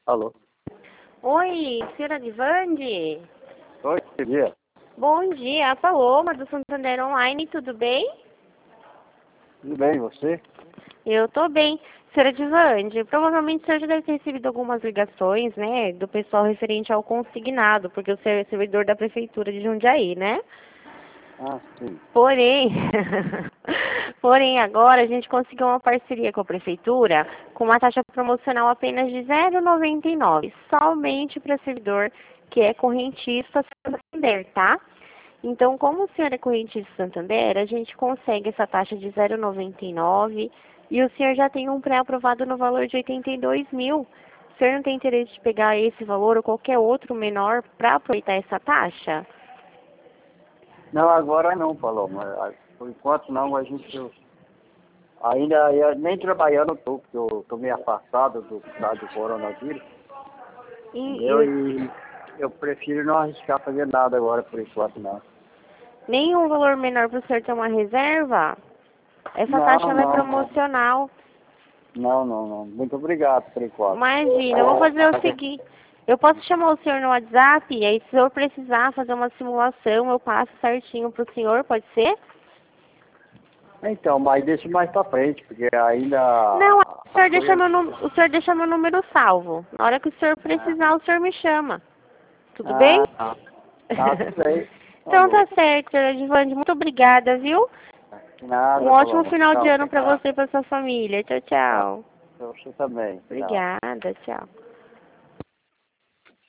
Alô? Oi, senhora Divande? Oi, bom dia. Bom dia, a Paloma do Santander Online, tudo bem? Tudo bem, e você? Eu tô bem. Senhora Divande, provavelmente o senhor já deve ter recebido algumas ligações, né, do pessoal referente ao consignado, porque o senhor é servidor da Prefeitura de Jundiaí, né? Ah, sim. Porém, porém agora a gente conseguiu uma parceria com a Prefeitura com uma taxa promocional apenas de 0,99, somente para servidor que é correntista Santander, tá? Então, como o senhor é correntista Santander, a gente consegue essa taxa de 0,99 e o senhor já tem um pré-aprovado no valor de 82 mil. O senhor não tem interesse de pegar esse valor ou qualquer outro menor para aproveitar essa taxa? Não, agora não, Paloma. Por enquanto não, a gente ainda nem trabalhando tô, porque eu tô meio afastado do caso do coronavírus, entendeu? E E eu prefiro não arriscar fazer nada agora, por enquanto não. nenhum valor menor para o senhor ter uma reserva? Essa Não, taxa ela é não, não. promocional. Não, não, não. Muito obrigado por enquanto. Imagina, eu vou fazer o seguinte. Eu posso chamar o senhor no WhatsApp e aí se o senhor precisar fazer uma simulação, eu passo certinho para o senhor, pode ser? Então, mas deixa mais pra frente, porque ainda Não, o as senhor deixa coisas. o senhor deixa meu número salvo. Na hora que o senhor precisar, o senhor me chama. Tudo bem? Ah, tá. Tá, tudo bem. Então Falou. tá certo, senhora Edivande. Muito obrigada, viu? Um Nada, ótimo Paloma. final de Tchau. ano para você e para sua família. Tchau, Tá. tchau. Você também. Tchau. Obrigada, tchau.